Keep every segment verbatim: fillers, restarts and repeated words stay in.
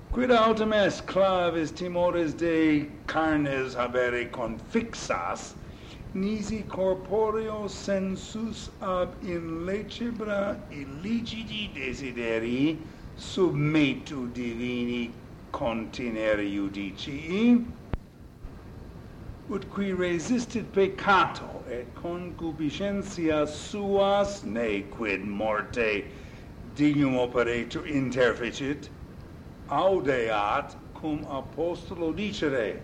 Quid autem est clavis timores de carnes habere confixas, nisi corporeo sensus ab in lecibra illiciti desideri submetu divini continere judicii, ut qui resistit peccato et concupiscentia suas, ne quid morte dignum operator interficit, audeat cum apostolo dicere,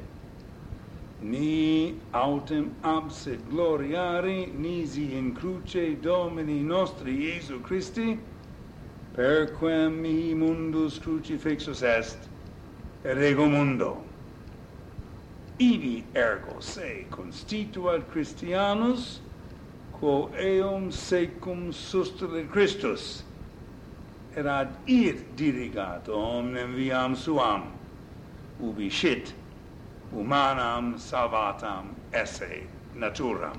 ni autem absit gloriari nisi in cruce Domini nostri Iesu Christi, per quem mihi mundus crucifixus est, et ego mundo. Ibi ergo se constituat Christianus, quo eum secum susterit Christus, et ad id dirigat omnem viam suam, ubi scit humanam salvatam esse naturam.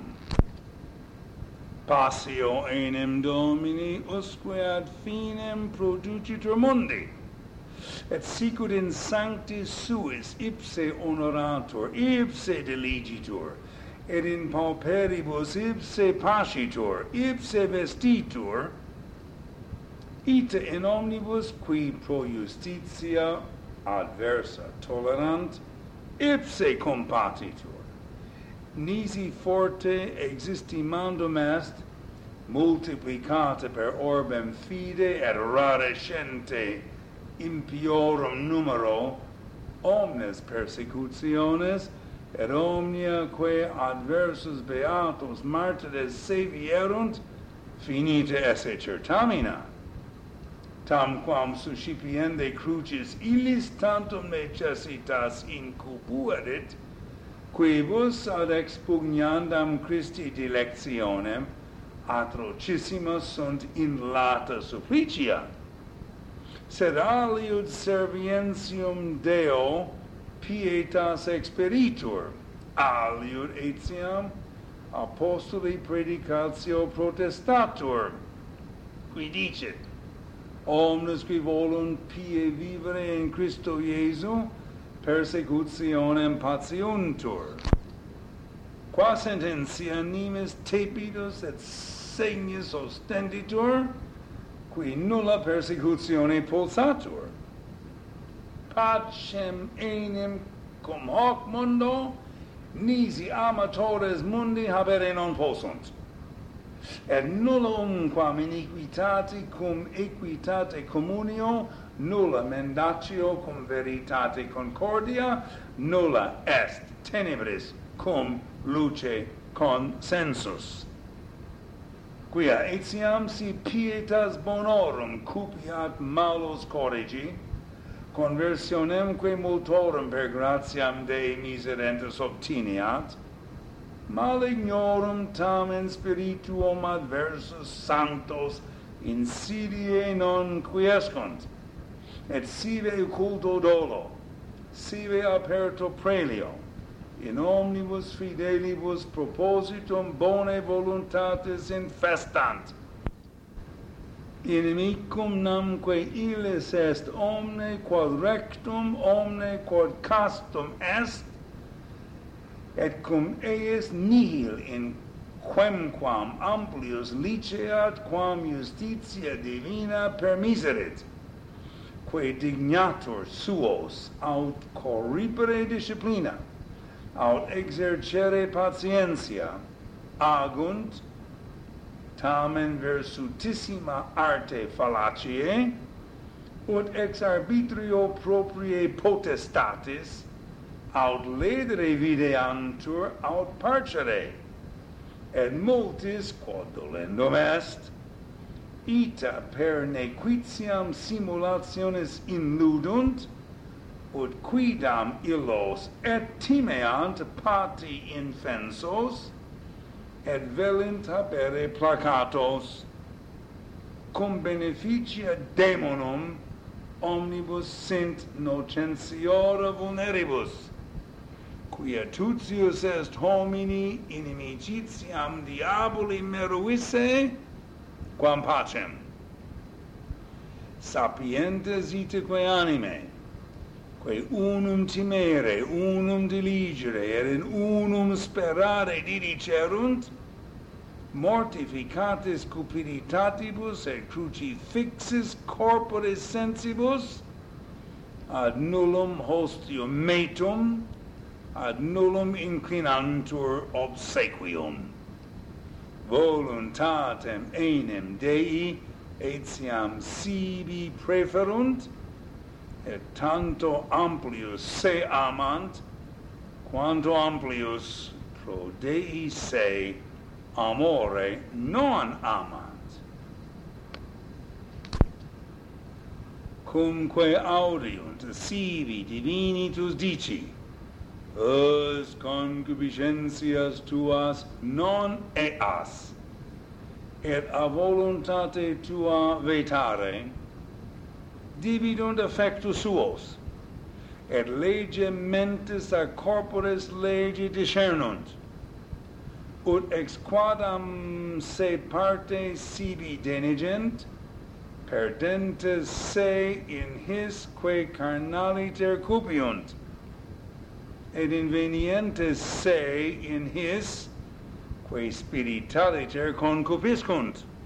Passio enim Domini usque ad finem producitur mundi, et sicut in sanctis suis ipse honoratur, ipse diligitur, et in pauperibus ipse pascitur, ipse vestitur, ita in omnibus qui pro justitia adversa tolerant, ipse compatitur. Nisi forte existimandum est, multiplicata per orbem fide et radescente impiorum numero, omnes persecutiones, et omnia quae adversus beatus martyres sevierunt, finita esse certamina. Tamquam suscipiende crucis illis tantum necessitas incubuerit, quibus ad expugnandam Christi dilectionem atrocissimas sunt in lata supplicia, sed aliud servientium Deo pietas experitur, aliud etiam apostoli predicatio protestatur, qui dicit, omnes qui volunt pie vivere in Christo Iesu, persecutionem patiuntur. Qua sententia nimis tepitus et segnis ostenditur, qui nulla persecutione pulsatur. Pacem enim cum hoc mundo, nisi amatores mundi habere non possunt. Et nulla umquam iniquitate cum equitate communio, nulla mendatio cum veritate concordia, nulla est tenebris cum luce consensus. Quia etiam si pietas bonorum cupiat malus corrigi, conversionemque multorum per gratiam Dei miserentus obtiniat, malignorum tam in spirituum adversus sanctos insidiae non quiescunt, et sive occulto dolo, sive aperto prelio, in omnibus fidelibus propositum bone voluntatis infestant. Inimicum namque illis est omne quod rectum, omne quod castum est, et cum eius nihil in quemquam amplius liceat quam justitia divina permiserit, quae dignatur suos aut corripere disciplina, aut exercere patientia, agunt tamen versutissima arte fallaciae, ut ex arbitrio propriae potestatis, aut ledere videantur, aut parcere, et multis, quod dolendum est, ita per nequitiam simulationis inludunt, ut quidam illos et timeant pati infensos, et velint habere placatos, cum beneficia demonum omnibus sint nocentiora vulneribus, quia tutius est homini inimicitiam diaboli meruisse, quam pacem. Sapientes itaque anime, quae unum timere, unum diligere, et in unum sperare didicerunt, mortificatis cupiditatibus et crucifixis corporis sensibus, ad nullum hostium metum, ad nullum inclinantur obsequium. Voluntatem enim Dei etiam sibi preferunt, et tanto amplius se amant, quanto amplius pro Dei se amore non amant. Cumque audiunt sibi divinitus dici, os concupiscentias tuas non eas, et a voluntate tua vetare, dividunt affectus suos, et lege mentis a corporis lege discernunt, ut ex quadam se parte sibi denigent, perdentes se in his quae carnaliter cupiunt, et invenientes se in his quae spiritualiter concupiscunt.